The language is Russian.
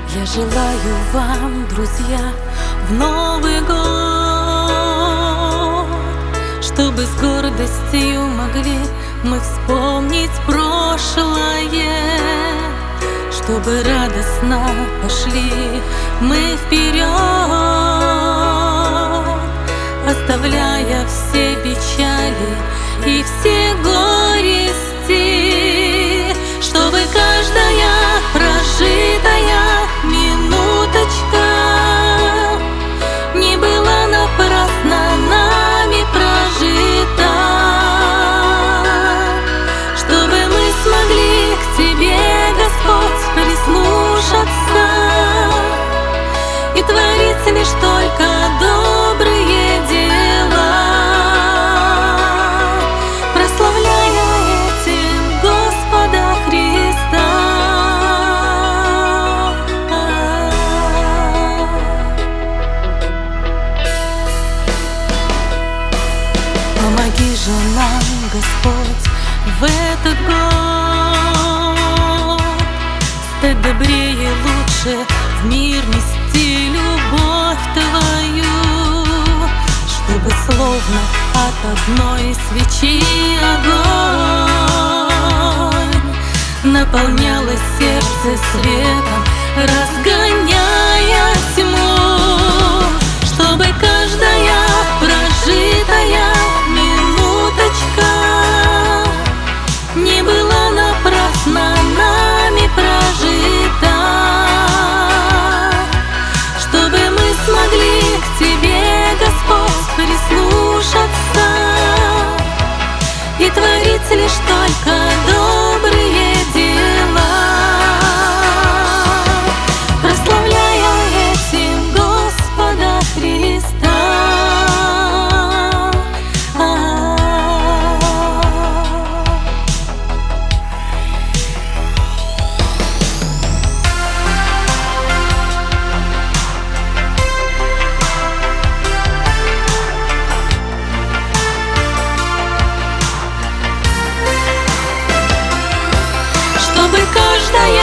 Я желаю вам, друзья, в Новый год, чтобы с гордостью могли мы вспомнить прошлое, чтобы радостно пошли мы вперед, оставляя все печали и все горести, чтобы каждая прожитая минуточка не была напрасно нами прожита, чтобы мы смогли к Тебе, Господь, прислушаться и творить лишь только добрые дела, прославляя этим Господа Христа. Помоги же нам, Господь, в этот год стать добрее и лучше, в мир нести любовь Твою, чтобы словно от одной свечи огонь наполнялось сердце светом, разгоняя тьму, чтобы каждая прожитая минуточка не была напрасно нами прожита, чтобы мы смогли к Тебе, Господь, прислушаться и творить лишь только добрые дела, прославляя этим Господа Христа. Чтобы каждая